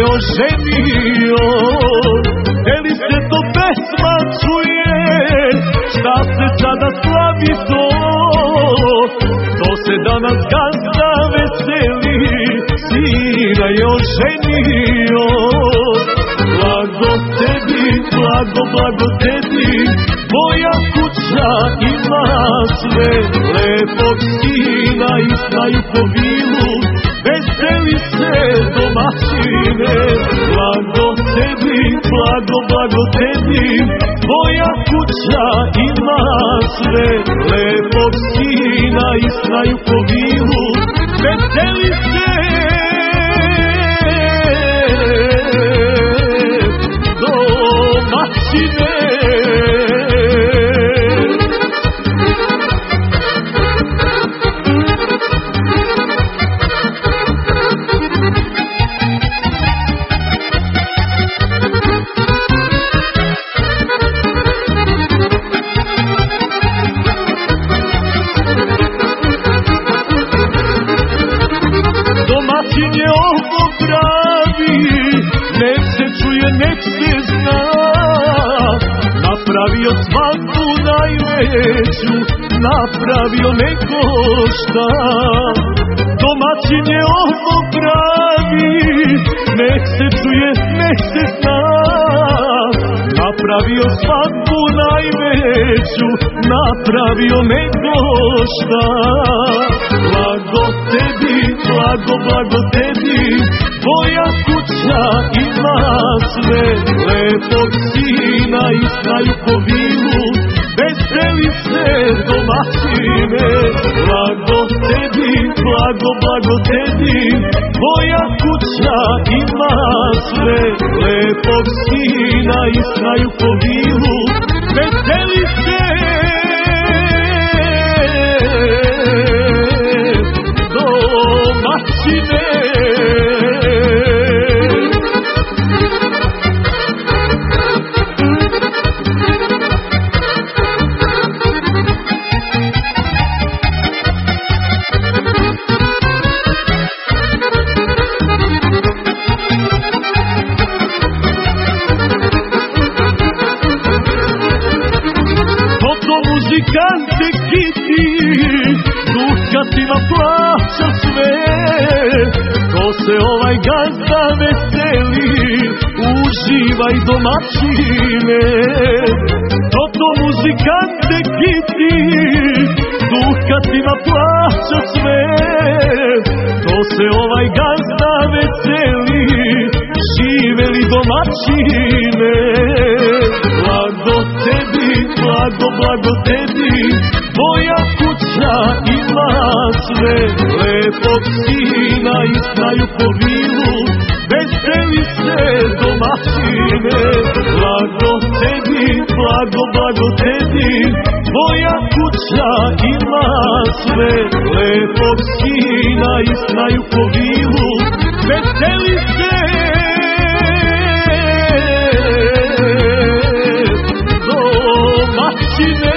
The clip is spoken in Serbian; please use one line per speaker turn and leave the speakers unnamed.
oženio. Gde li se to pesma čuje, šta se sada slavi to? To se danas gazda veseli, sina je oženio. Blago tebi, blago tebi, moja kuća ima sve. Lepog sina i znaju po vilu, veseli se domaćine. Blago tebi, blago tebi, moja kuća ima sve. Lepog sina i znaju po vilu, veseli se domaćine. Domaćin je ovo pravi, nek se čuje, nek se zna. Napravio svadbu najveću, napravio neko šta. Domaćin je ovo pravi, nek se čuje, nek se zna. Napravio svadbu najveću, napravio neko šta. Blago tebi, blago tebi, tvoja kuća ima sve. Lepog sina i znaju po vilu, veseli se domaćine. Blago tebi, blago tebi, tvoja kuća ima sve. Lepog sina i znaju po vilu, veseli se domaćine. Muzikante kiti, dukatima plaća sve. To se ovaj gazda veseli, uživaj domaćine. To muzikante kiti, dukatima plaća sve. To se ovaj gazda veseli, živeli domaćine. Blago tebi, blago tebi, tvoja kuća ima sve. Lepog sina i znaju po vilu, veseli se domaćine. Blago tebi, blago tebi, tvoja kuća ima sve. Lepog sina i znaju po vilu, veseli se domaćine.